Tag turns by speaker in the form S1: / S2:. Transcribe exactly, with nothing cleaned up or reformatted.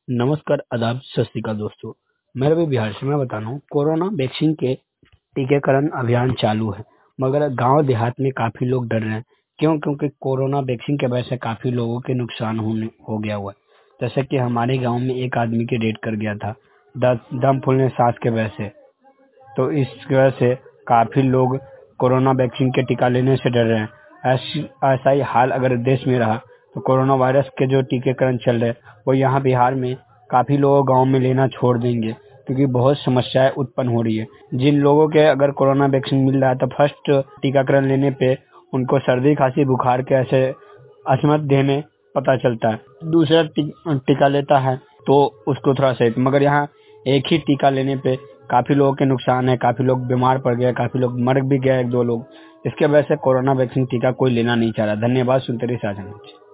S1: नमस्कार, आदाब, सत श्री अकाल दोस्तों। मैं रवि बिहार से। मैं बता रहा हूँ, कोरोना वैक्सीन के टीकाकरण अभियान चालू है, मगर गांव देहात में काफी लोग डर रहे हैं। क्यों? क्योंकि कोरोना वैक्सीन की वजह से काफी लोगों के नुकसान होने हो गया हुआ है। जैसे कि हमारे गांव में एक आदमी की डेथ कर गया था द- दम फूलने सांस के वजह से। तो इस वजह से काफी लोग कोरोना वैक्सीन के टीका लेने से डर रहे हैं। ऐसी ऐसा ही हाल अगर देश में रहा तो कोरोना वायरस के जो टीकाकरण चल रहे हैं वो यहाँ बिहार में काफी लोग गांव में लेना छोड़ देंगे, क्योंकि बहुत समस्याएं उत्पन्न हो रही है। जिन लोगों के अगर कोरोना वैक्सीन मिल रहा है तो फर्स्ट टीकाकरण लेने पे उनको सर्दी खांसी बुखार के ऐसे असमत देह में पता चलता है। दूसरा टी, टीका लेता है तो उसको थोड़ा सही, मगर यहाँ एक ही टीका लेने पे काफी लोगों के नुकसान है। काफी लोग बीमार पड़ गए, काफी लोग मर भी गए, एक दो लोग। इसके वजह से कोरोना वैक्सीन टीका कोई लेना नहीं चाह रहा। धन्यवाद। सुनते रहिए साझा न्यूज़।